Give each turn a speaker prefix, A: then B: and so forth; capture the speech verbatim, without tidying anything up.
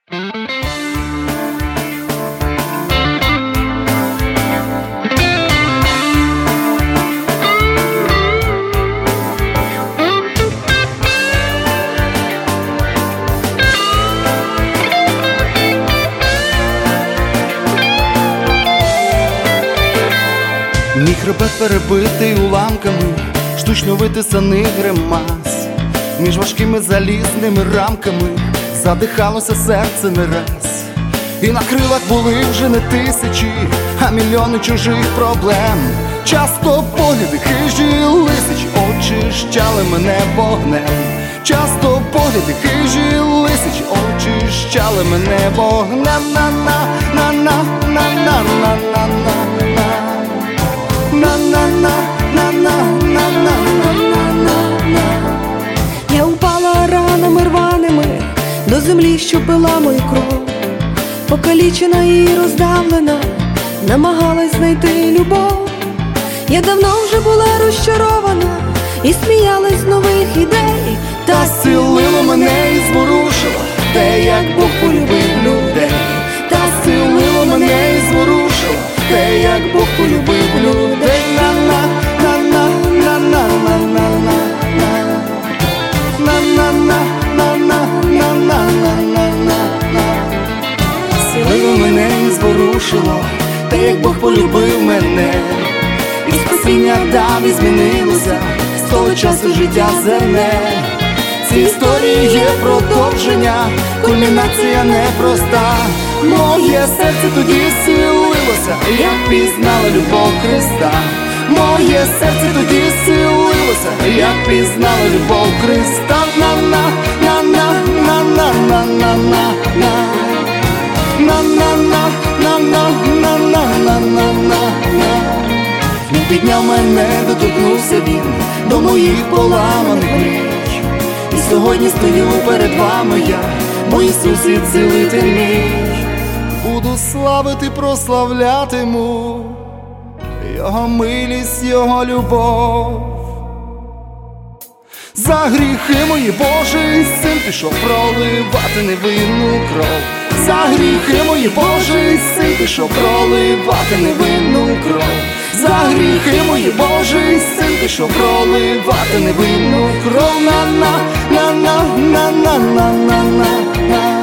A: Мій хребет перебитий уламками штучно витисаних гримас. Між важкими залізними рамками задихалося серце не раз. І на крилах були вже не тисячі, а мільйони чужих проблем. Часто погляди хижі лисичі очищали мене вогнем. Часто погляди хижі лисичі очищали мене вогнем. На-на-на-на-на-на-на-на-на-на.
B: Я упала ранами рваними до землі, що пила мою кров. Покалічена і роздавлена, намагалась знайти любов. Я давно вже була розчарована і сміялась з нових ідей.
A: Та силило мене і зворушило те, як Бог полюбив людей. Та силило мене і зворушило те, як Бог полюбив людей. Силило мене і зворушило те, як Бог полюбив мене. І спасіння дав, і змінилося з того часу життя земне. Ці історії є продовження, кульмінація непроста. Моє серце тоді силилося, як пізнало любов Христа. Моє серце тоді силилося, як пізнало любов Христа. На-на-на-на-на-на-на-на-на. На-на-на-на-на-на-на-на-на. Він підняв мене, доторкнувся він до моїх поламаних мрій. І сьогодні стою перед вами я, бо Ісус є цілитель мій. Буду славити, прославлятиму Його милість, Його любов. За гріхи мої Божий син пішов проливати невинну кров. За гріхи мої Божий син пішов проливати невинну кров. За гріхи мої Божий син пішов проливати невинну кров. На-на-на-на-на-на-на-на-на.